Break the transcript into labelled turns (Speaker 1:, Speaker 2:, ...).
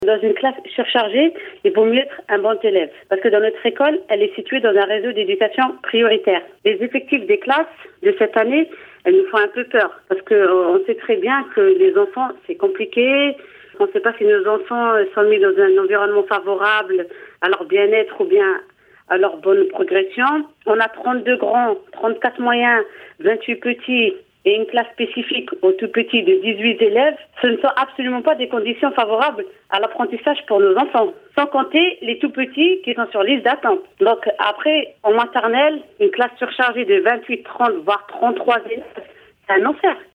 Speaker 1: Dans une classe surchargée, il vaut mieux être un bon élève. Parce que dans notre école, elle est située dans un réseau d'éducation prioritaire. Les effectifs des classes de cette année, elles nous font un peu peur. Parce qu'on sait très bien que les enfants, c'est compliqué. On ne sait pas si nos enfants sont mis dans un environnement favorable à leur bien-être ou bien à leur bonne progression. On a 32 grands, 34 moyens, 28 petits et une classe spécifique aux tout petits de 18 élèves. Ce ne sont absolument pas des conditions favorables à l'apprentissage pour nos enfants. Sans compter les tout petits qui sont sur liste d'attente. Donc après, en maternelle, une classe surchargée de 28, 30, voire 33 élèves, c'est un enfer.